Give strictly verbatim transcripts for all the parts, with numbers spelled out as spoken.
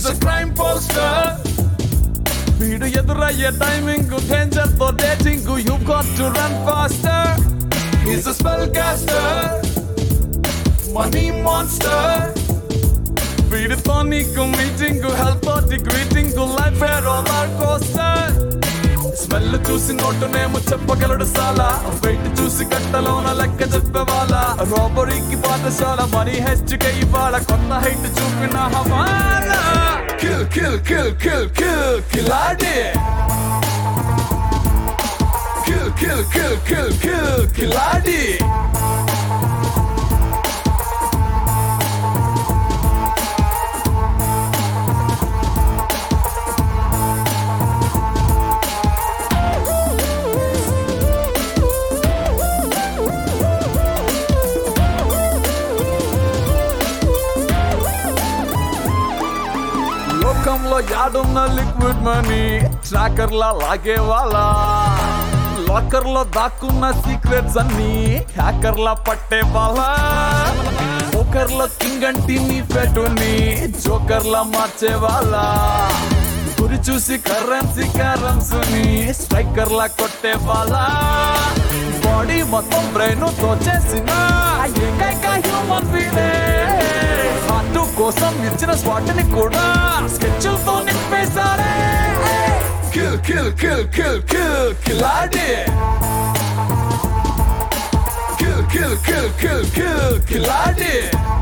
He's a crime poster. వీడు ఎదురయ్యే timing danger తో dating you got to run faster. He's a spellcaster, money monster. వీడితో నీకు meeting health తోటి greeting life a roller coaster. Smell చూసి నోటునేమో చెప్పగలడు సాలా, వెయిట్ చూసి కట్టలోన లెక్క చెప్పేవాళ్ళ. రాబరీకి పాఠశాల మనీ హెచ్చుకే ఇవాళ కొత్త హైట్ చూపిన హవాలా. Kill kill kill kill kill కిలాడి. Kill kill kill kill kill కిలాడి. లోకంలో యాడున్న లిక్విడ్ మనీ ట్రాకర్ లా లాగే వాళ్ళ. లాకర్ లో దాక్కున్న సీక్రెట్స్ అన్ని హ్యాకర్ లా పట్టే వాళ్ళ. పోకర్ లో కింగ్ అంటి నీ పెట్టుని జోకర్ లా మార్చే వాళ్ళ. గురి చూసి కరెన్సీ కరెన్స్ ని స్ట్రైకర్ లా కొట్టే వాళ్ళ. బాడీ మొత్తం బ్రెయిన్ తోచేసిన ఏకైక హ్యూమన్ బీయింగ్. హార్ట్ కోసం ఇచ్చిన స్పాట్ ని కూడా స్కెచ్లతో నింపేశారే. Kill kill kill kill kill కిలాడి. Kill kill kill kill kill కిలాడి.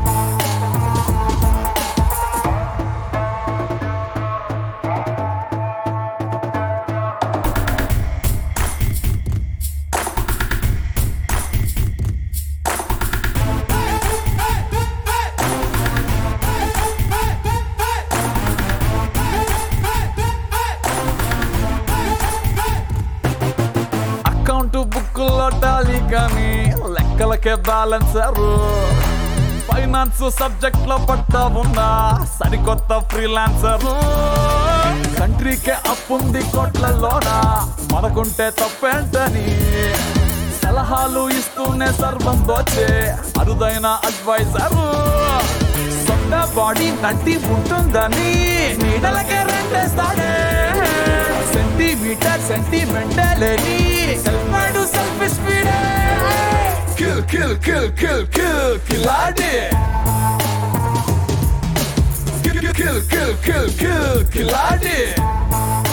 అకౌంట్ బుక్కుల్లో టాలీ కానీ లెక్కలకే బ్యాలెన్సరు. ఫైనాన్స్ సబ్జెక్ట్ లో పట్టా ఉన్నా సరికొత్త ఫ్రీలాన్సరు. కంట్రీకే అప్పుంది కోట్లలోన మనకుంటే తప్పేంటని సలహాలు ఇస్తూనే సర్వం దోచే అరుదైన అడ్వైజరు. సొంత బాడీ నట్టి ఉంటుందని నీడలకే రెండేస్తాడే. సెంటీమీటర్ సెంటిమెంటలేని self mind self speed. Kill kill kill kill kill కిలాడి. Kill kill kill kill కిలాడి.